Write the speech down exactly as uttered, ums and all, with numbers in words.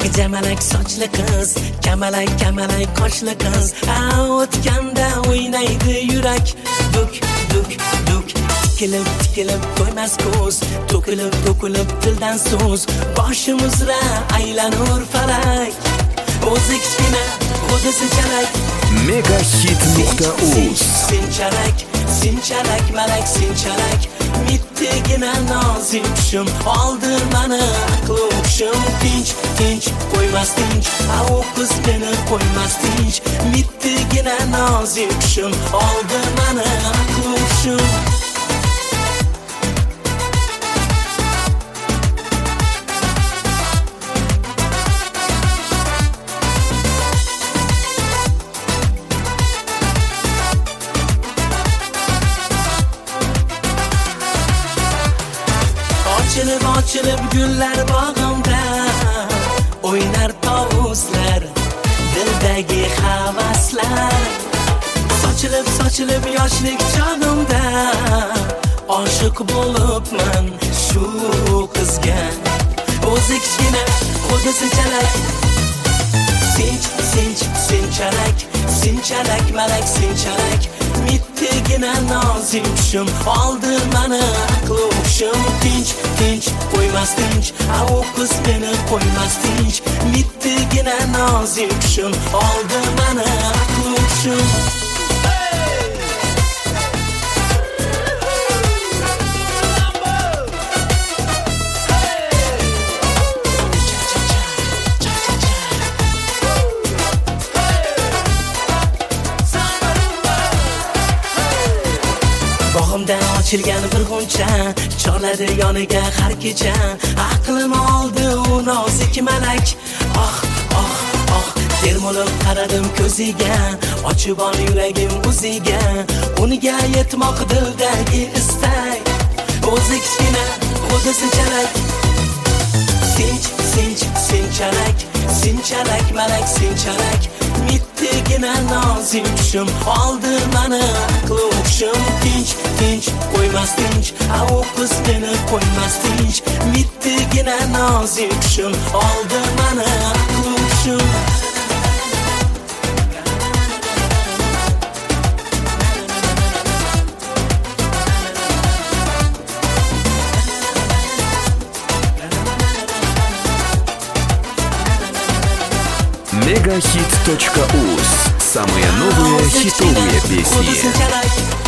Jamalak sochli qiz, kamalak kamalak qoshli qiz, o'tganda o'ynaydi yurak, duk duk duk. Tikilib tikilib qo'ymas ko'z, to'kilib to'kilib tildan so'z, boshimizra aylanur falak. O'zi kichkina, o'zi sinchalik. Megahit nuqta uz. Sinchalik, sinchalik malak sinchalik. Mittigina nozik tushim, oldir mani aqli o'qishim. Tinch, tinch, qo'ymas tinch, u qiz meni qo'ymas tinch. Mittigina nozik tushim, oldir mani aqli o'qishim. Ochilib ochilib gullar bog'imda, o'ynar tovuslar, dildagi havaslar. Sochilib sochilib yoshlik chog'imda, oshiq bo'libman shu qizga. O'zi kichkina, o'zi sinchalik. Sinch, sinch, sinchalik, sinchalik malak sinchalik. Mittigina nozik tushim, oldir mani aqli o'qishim. Tinch, tinch, qo'ymas tinch, u qiz meni qo'ymas tinch. Mittigina nozik tushim, oldir mani aqli o'qishim. Bog'imda ochilgan bir g'uncha, chorladi yoniga har kecha. Aqlim oldi u nozik malak. Oh, oh, oh, termulib qaradim ko'ziga, ochib ol yuragim o'ziga. Unga yetmoq dildagi istak. O'zi kichkina, o'zi sinchalik. Sinch, sinch, sinchalik, sinchalik malak sinchalik. Mittigina nozik tushim, oldir mani aqli o'qishim. Tinch, tinch, qo'ymas tinch, u qiz meni qo'ymas tinch. Mittigina nozik tushim, oldir mani aqli o'qishim. Megahit точка уз. Самые новые хитовые песни.